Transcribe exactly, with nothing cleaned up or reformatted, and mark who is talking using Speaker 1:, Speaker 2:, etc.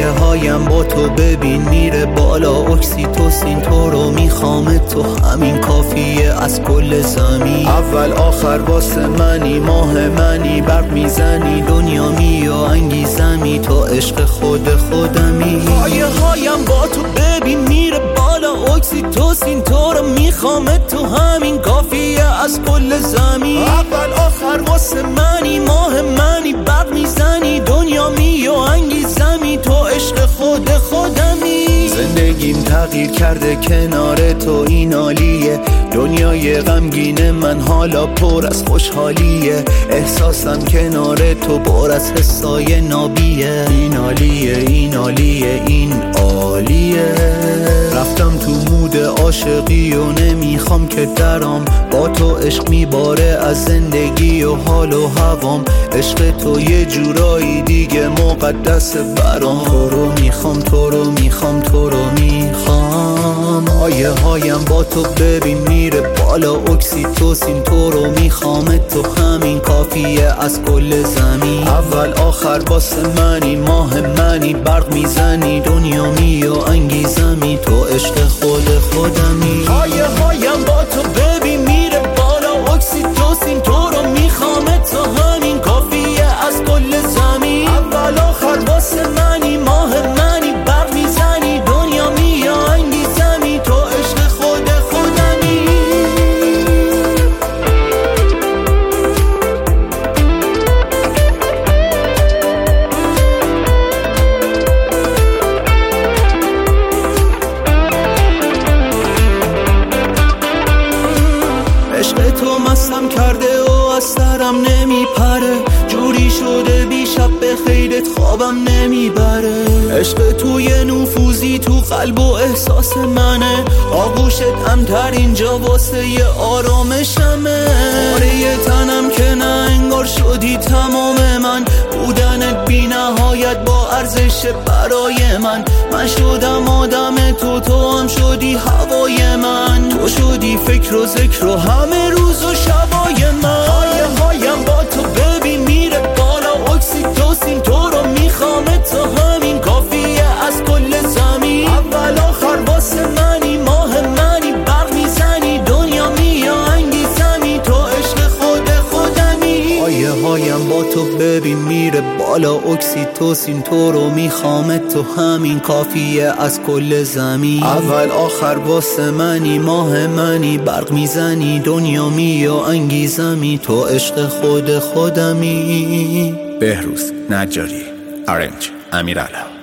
Speaker 1: آیه هایم با تو ببین میره بالا، اکسیتوسین تو رو میخوام، تو همین کافیه از کل زمین. اول آخر واسه منی، ماه منی، برق میزنی دنیا می و انگیزمی، تو عشق خود خودمی. آیه هایم با تو ببین میره بالا، اکسیتوسین تو رو میخوام، تو همین کافیه از کل زمین. اول آخر واسه منی، ماه منی، برق میزنی دنیا می و انگیزمی، تو عشق خود خودمی. زندگیم تغییر کرده کنار تو، این عالیه. دنیای غمگین من حالا پر از خوشحالیه، احساسم کنار تو پر از حسای نابیه. این عالیه، این عالیه، این عالیه. رفتم تو مود عاشقی و نمیخوام که درام، با تو عشق میباره از زندگی و حال و هوام. عشق تو یه جورایی دیگه مقدس برام، تو رو میخوام، تو رو میخوام، تو رو میخوام. آیه هایم با تو ببین میره بالا، اکسیتوسین تو رو میخوام، تو همین کافیه از کل زمین. اول آخر واسه منی، ماه منی، برق میزنی دنیا می و انگیزمی، تو عشق خود خودمی. آیه هایم با تو ببین میره بالا، اکسیتوسین تو رو میخوام، تو همین کافیه از کل زمین. اول آخر واسه منی، ماه منی، برق میزنی دنیا می و انگیزمی، تو عشق خود خودمی. عشق تو مستم کرده و از سرم نمیپره، جوری شده بی شب به خیرت خوابم نمیبره. عشق توی نفوذی تو قلب و احساس منه، آغوشت امتر اینجا واسه ی آرامشمه. پاره تنم که نه انگار شدی تمام من، بودنت بی نهایت با ارزش برای من. من شدم آدم تو، تو هم شدی هوای من، تو شدی فکر و ذکر و همه روز و شبای من. آیه هایم با تو ببین میره بالا، اکسیتوسین تو رو میخوام، تو همین کافیه از کل زمین. اول آخر واسه منی، ماه منی، برق میزنی دنیا می و انگیزمی، تو عشق خود خودمی. آیه هایم با تو ببین میره بالا، اکسیتوسین تو رو میخوام، تو همین کافیه از کل زمین. اول آخر واسه منی، ماه منی، برق میزنی دنیا می و انگیزمی، تو عشق خود خودمی. بهروز نجاری، آرنج امیرعلی.